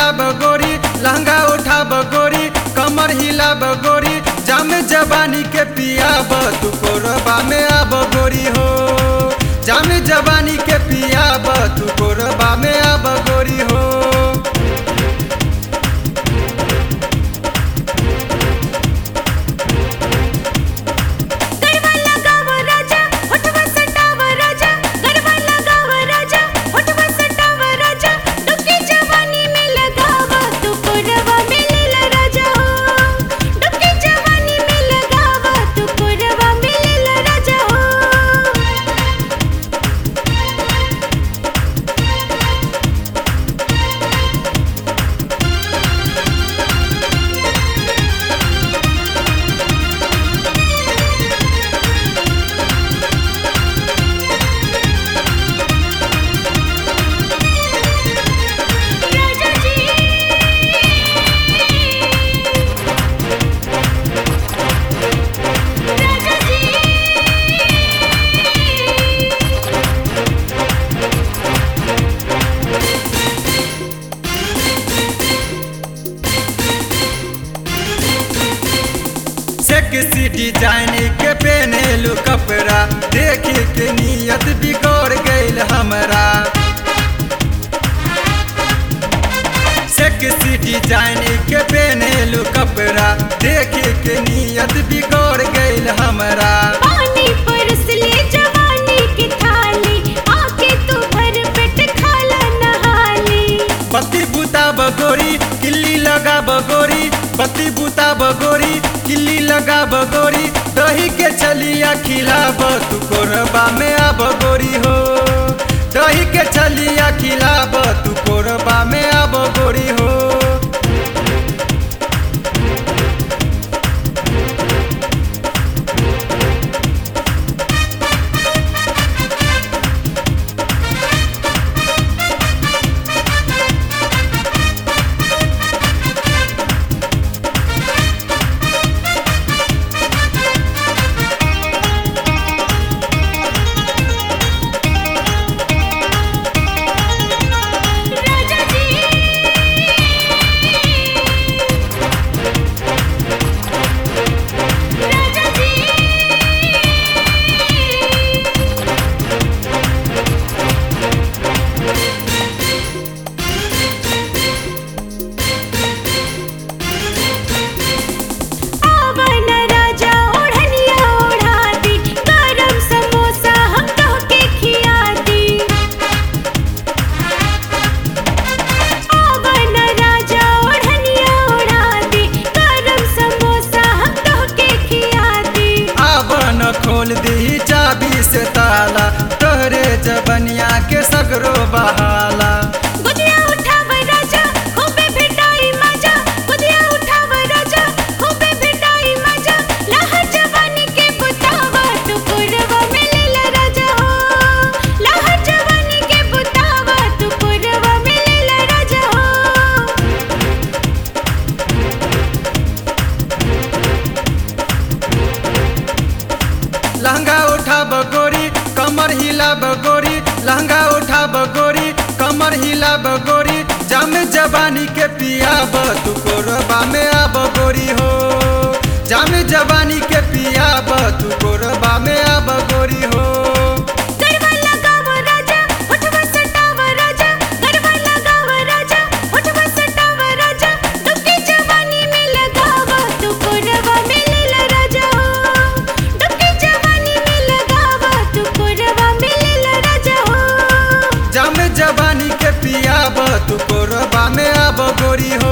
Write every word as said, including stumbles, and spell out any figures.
हिला बगोरी, लहंगा उठा बगोरी, कमर हिला बगोरी, जाम जवानी के पिया तू कोरबा में आ बगोरी हो। जाम जवानी के पिया तू कोरबा में आ बगोरी हो। किसी डिजाइन के पहनेलू कपड़ा देख के नियत बिगड़ गईल हमरा। से किसी डिजाइन के पहनेलू कपड़ा देख के नियत बिगड़ गईल हमरा। पानी परस ले जवानी की थाली, आके तू भर पेट खाला नहाली। बत्ती बुता बगोरी, किल्ली लगा बगोरी, बत्ती बुता बगोरी, किल्ली लगा बगोरी, दही के छलिया खिलाब तू कोरबा में आ बगोरी हो। दही के छलिया खिलाब तू कोरबा में आ बगोरी हो। खोल दी चाबी से ताला, तोहरे जबनिया के सगरो बहाला। गुदिया उठाव राजा, खूबे भेटाई मजा। गुदिया उठाव राजा, खूबे भेटाई मजा। लहर जवानी के बुतावा तू कोरबा में लेला राजा हो। लहर जवानी के बुतावा तू कोरबा में लेला राजा हो। लहंगा उठा बगोरी, कमर हिला बगोरी, लहंगा उठा बगोरी, कमर हिला बगोरी, जाम जवानी के पिया तू कोरबा में आ बगोरी हो। जाम जवानी के पिया तू कोरबा में आ बगोरी हो। गरबा लगाव राजा, उठवा सटाव राजा। गरबा लगाव राजा, उठवा सटाव राजा। डुबकी जवानी में लगाव तू कोरबा में लेला राजा हो। डुबकी जवानी में लगाव तू कोरबा में लेला राजा हो। जाम जवानी के पिया तू कोरबा में आ बगोरी हो।